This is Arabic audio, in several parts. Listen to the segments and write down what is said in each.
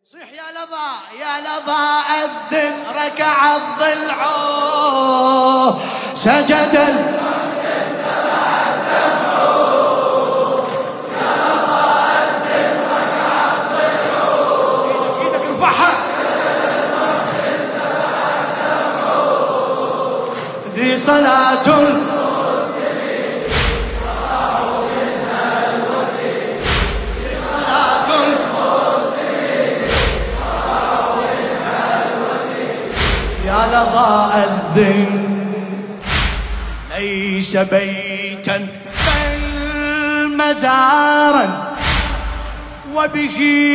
صيح يا لظى يا لظى أذن ركع الضلع سجد المحسن سبع الدمع يا لظى أذن ركع الضلع إيدك ارفعها سجد المحسن سبع الدمع ذي صلاة لظى أذن ليس بيتا بل مزارا وبه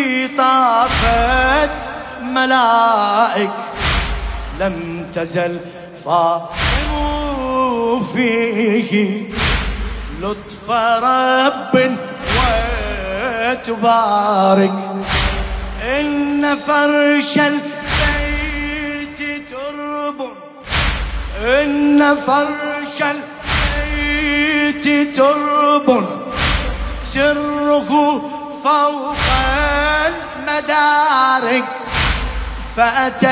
طافت ملائك لم تزل فاطم فيه لطف رب وتبارك إن فرش إن فرش البيت ترب سره فوق المدارك فأتى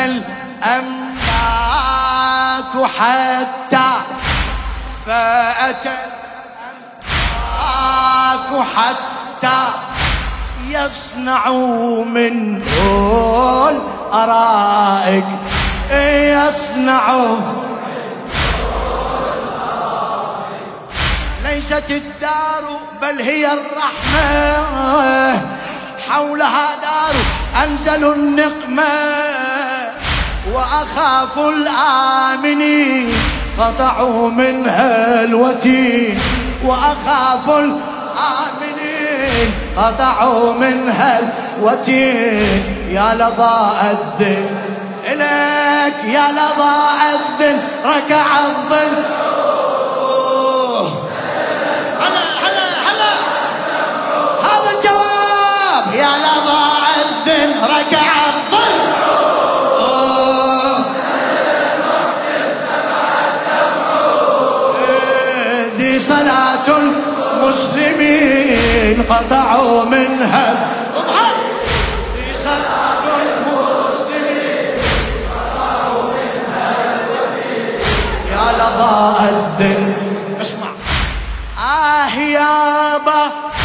الأملاك حتى يصنعوا منه الأرائك يصنعوا ليست الدار بل هي الرحمة حولها دار أنزلوا النقمة وأخاف الآمنين قطعوا منها الوتين وأخاف الآمنين قطعوا منها الوتين يا لظى أذن إليك يا لظى أذن ركع الظل يا لظى أذن ركع الظل ذي صلاة المسلمين قطعوا منها ذي صلاة المسلمين قطعوا منها يا لظى أذن اسمع يابا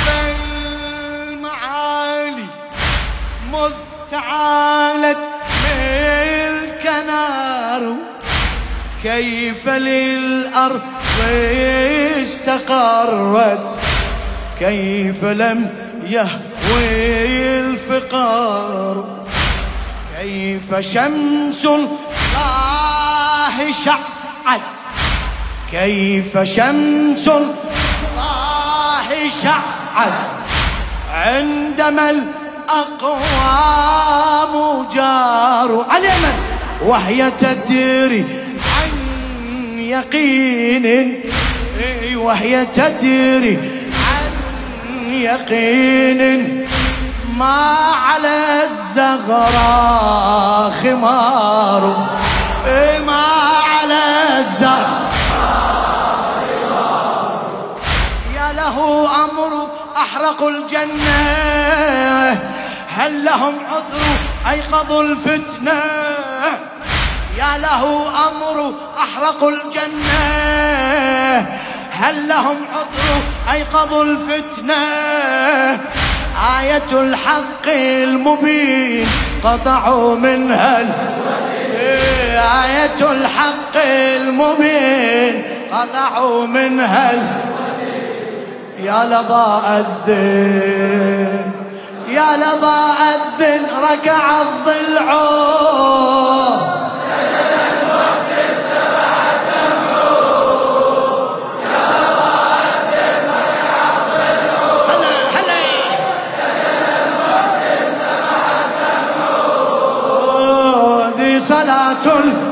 مذ تعالت ملك نار كيف للأرض استقرت كيف لم يهوي الفقار كيف شمس الله شعت كيف شمس الله شعت عندما الأقوام جاروا على اليمن وهي تدري عن يقين وهي تدري عن يقين ما على الزغراء خمار ما على الزغراء يا له أمر أحرقوا الجنة هل لهم عذر أيقظوا الفتنة يا له أمر أحرقوا الجنة هل لهم عذر أيقظوا الفتنة آية الحق المبين قطعوا منها آية الحق المبين قطعوا منها يا لظى أذن يا لظى أذن ركع الضلع سجد المحسن سبع الدمع يا لظى أذن ركع الضلع هلا سجد المحسن سبع الدمع ذي صلاة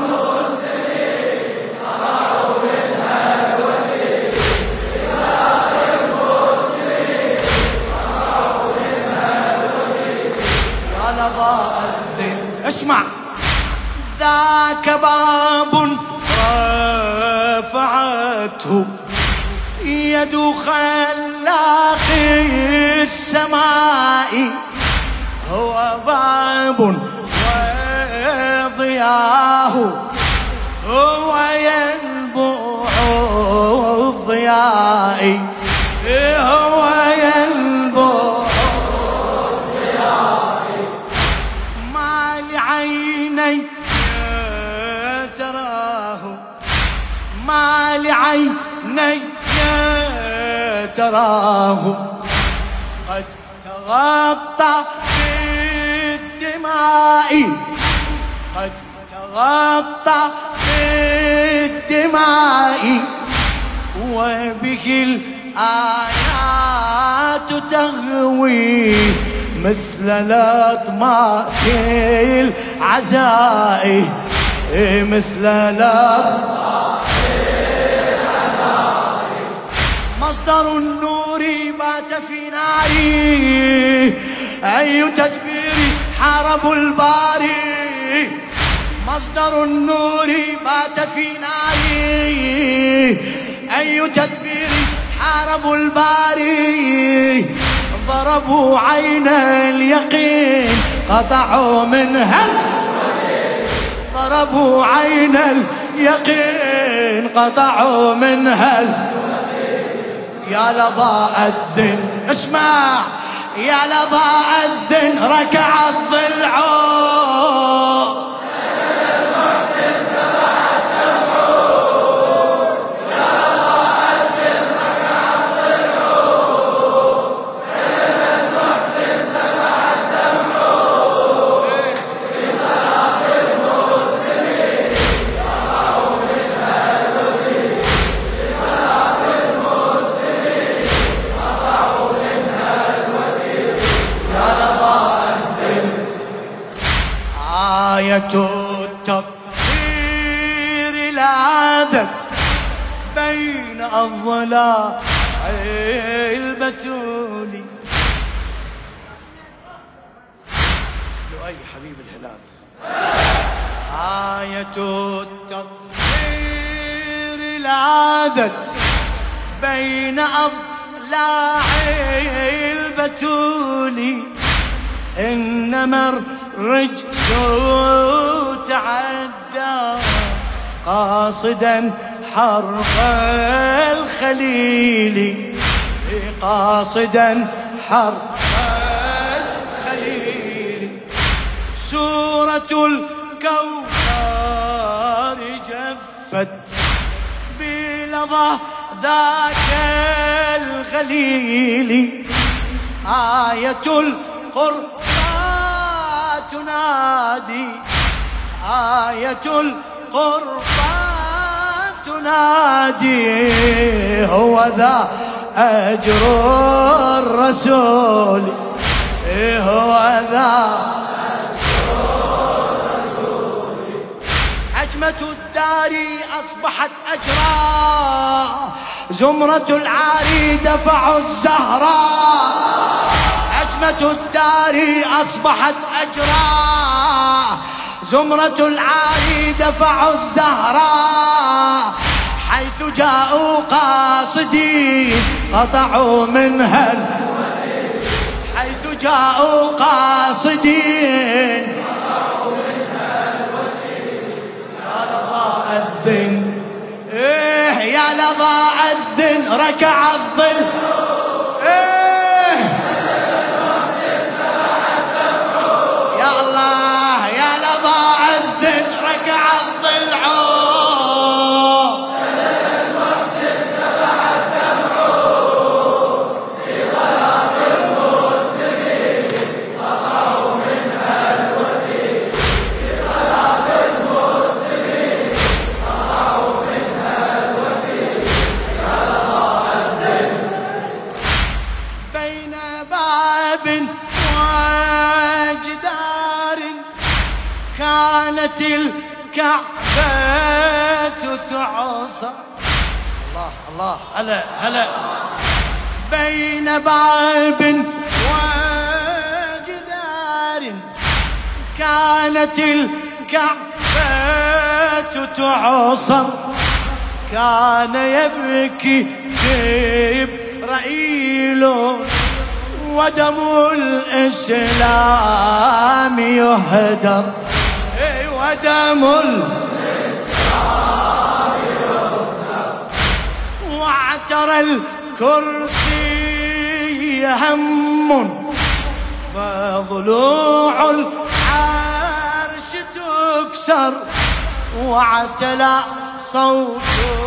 اسمع ذاك باب رفعته يد خلاق السماء هو باب سراب وضياه هو ينبوع الضياء هو ينبوع الضياء ما لعيني تراه ما لعيني تراه قد تغطى بالدماء قد تغطى بالدماء وبه الآيات تغوي مثل الأطماء العزاء مثل الأطماء العزاء مصدر النور بات في ناري أي تدبير حارب الباري مصدر النور بات في ناري أي تدبير حارب الباري ضربوا عين اليقين قطعوا منها ضربوا عين اليقين قطعوا منها يا لظى أذن اسمع يا لظى أذن ركع الضلع التطهير لاذت بين الضلال البتول لؤي حبيب الهلال آية التطهير لاذت بين أضلاع البتول إنما الرجس تعدى قاصدا حرق الخليل قاصدا حرق الخليل سورة الكوثر جفت بلظى ذاك الغليل آية القرآن تنادي آية القرآن تنادي هو ذا أجر الرسول هو ذا أجر الرسول هجمة الدار أصبحت أجرا زمرة العاري دفعوا الزهراء هجمة الدار أصبحت أجرا زمرة العاري دفعوا الزهراء حيث جاءوا قاصدين قطعوا منها حيث جاءوا قاصدين قطعوا منها يا لظى أذن يا لظى أذن ركع الظل كانت الكعبة تعصى الله الله هلا هلا بين باب وجدار كانت الكعبة تعصى كان يبكي جبرائيل ودم الإسلام الإسلام يهدر، ودم الإسلام يهدر، واعترى الكرسي هم، فضلوع العرش تكسر، واعتلى صوت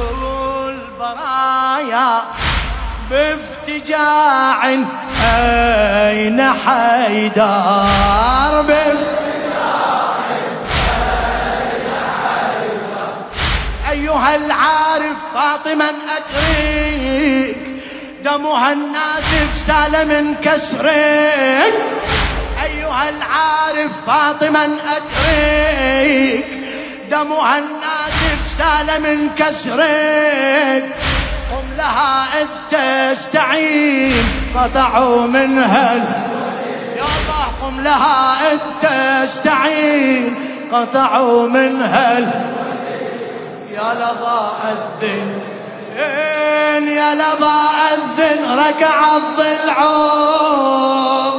البرايا بافتجاع. أين حيدر؟ بافتجاع أين حيدر؟ أيها العارف فاطما أدريك، دمها النازف سال من كسرك. أيها العارف فاطما أدريك، دمها النازف سال من كسرك. قم لها إذ تستعين، قطعوا منها يا الله. قم لها إذ تستعين، قطعوا منها يا لظى أذن، يا لظى أذن ركع الضلعون.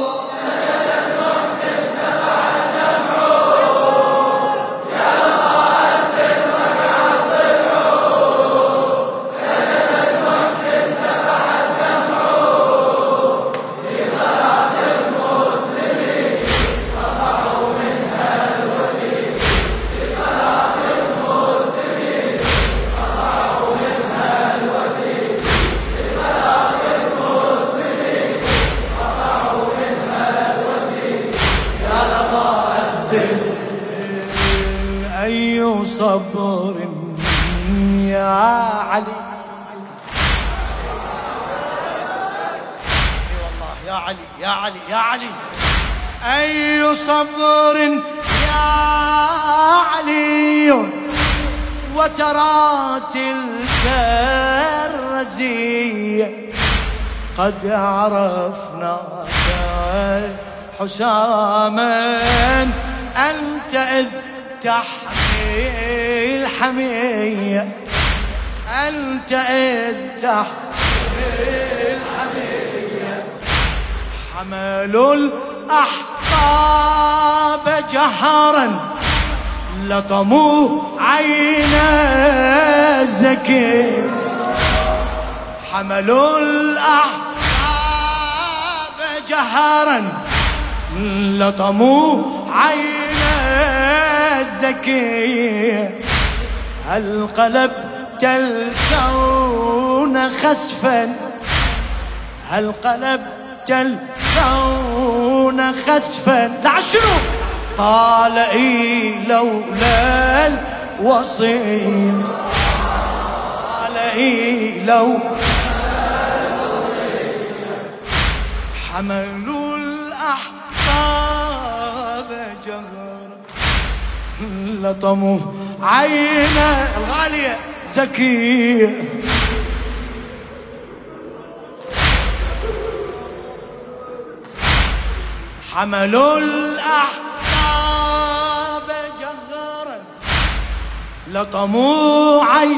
أي صبر يا علي، والله يا علي يا علي يا علي. أي صبر يا علي، وترى تلك الرزية قد عرفناك حساما، أنت إذ تحمي الحمية، أنت إذ تحمي الحمية. حملوا الأحقاب جهرا، لطموا عين الزكي. حملوا الأحقاب جهرا، لطموا عين الزكي. هل قلبت الكون خسفا، هل قلبت الكون خسفا. لا شنو قال إي لولا الوصية، قال إي لولا الوصية. حملوا الأحقاب جهرا، لطموا عين الغالية زكية. حملوا الأحقاب جهرا، لطموا عين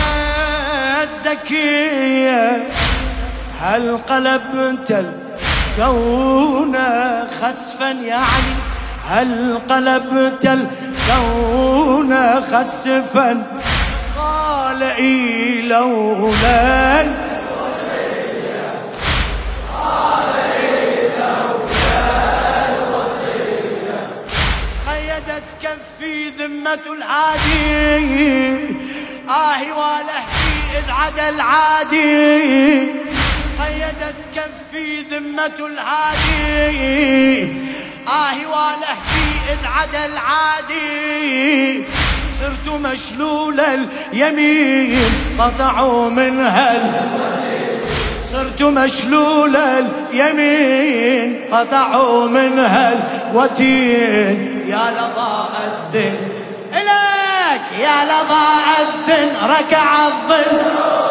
الزكية. هل قلبت الكون خسفا يا علي، هل قلبت الكون خسفا. قال إي لولا الوصية، قال إي لولا الوصية. قيدت كفي ذمة العادي، آهي ولهفي إذ عدا العادي. قيدت كفي ذمة العادي، آهي ولهفي إذ عدا العادي. صرت مشلول اليمين، قطعوا منها صرت مشلول اليمين، قطعوا منها الوتين. يا لظى أذن إليك، يا لظى أذن ركع الظل.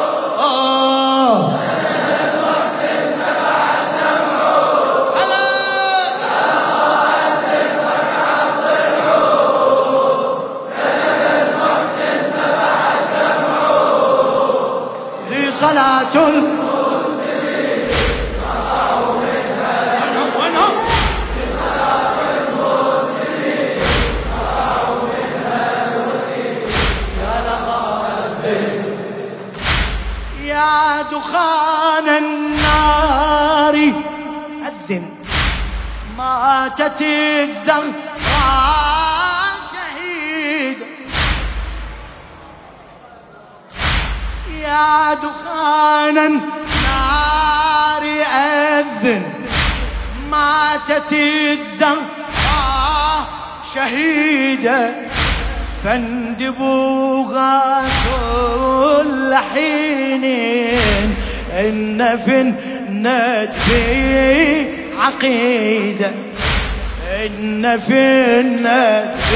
صلاة المسلمين قطعوا منها، وينهم لصلاة المسلمين ماتت الزهراء شهيدة يا دخان النار أذن ماتت الزهراء شهيدة فاندبوها كل حين إن في الندب عقيدة إن في الندب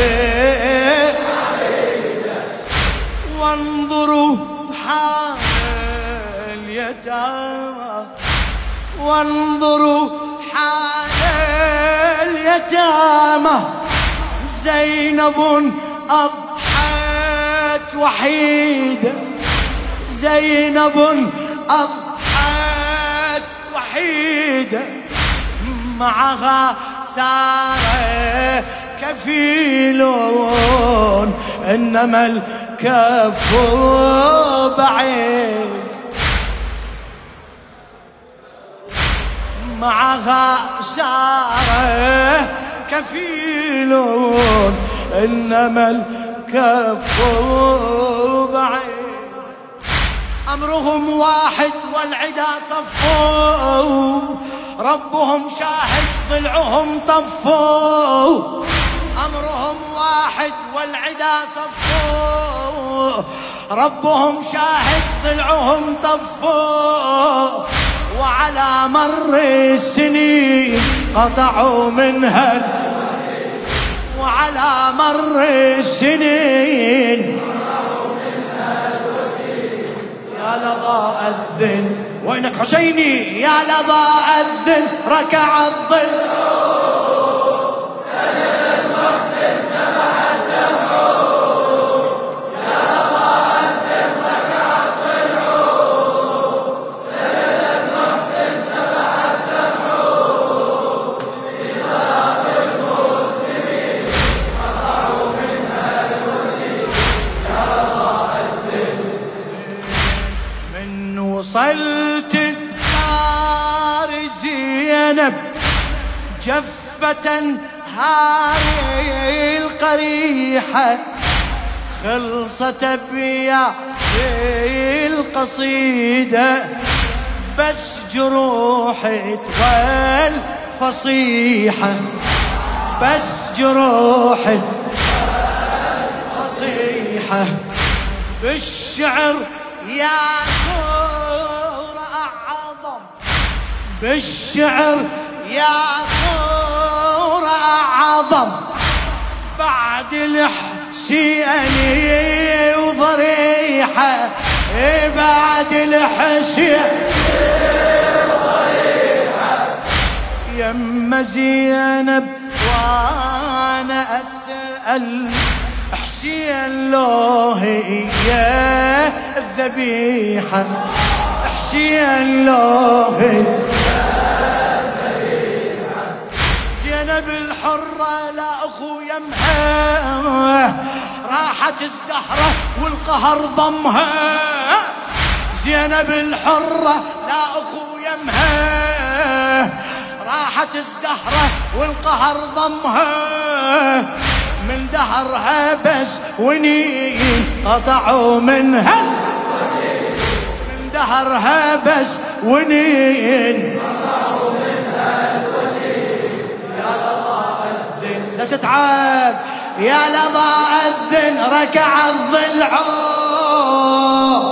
عقيدة وانظروا حال اليتامى وانظروا حال اليتامى زينب أضحت وحيدة زينب أضحت وحيدة معها سار كفيلون إنما الكف بعيد معها سار كفيلون إنما الكف بعيد أمرهم واحد والعدا صفوا ربهم شاهد ضلعهم طفوا أمرهم واحد والعدا صفوا ربهم شاهد ضلعهم طفوا وعلى مر السنين قطعوا منها وعلى مر السنين يا لظى أذن وينك حسيني يا لظى أذن ركع الظل سجد المحسن سبح الدمع يا لظى أذن ركع الظل سجد المحسن سبح الدمع بصلاة المسلمين قطعوا منها الوثيق يا لظى أذن من وصلت الدار زينب جفة هاي القريحة خلصت بيا القصيدة بس جروحي تغل فصيحة بس جروحي فصيحة بالشعر يا ثور أعظم بالشعر يا ثور أعظم بعد الحسيني وضريحة بعد الحسيني وضريحة يم زينب وانا أسأل حسين لو هي الذبيحة حسين لو هي الذبيحة زينب الحرة لا أخو يمها راحت الزهرة والقهر ضمها زينب الحرة لا أخو يمها راحت الزهرة والقهر ضمها من دهرها بس ونين قطعوا منها من دهرها بس ونين قطعوا منها الودين يا لظى أذن لا تتعب يا لظى أذن ركع الضلع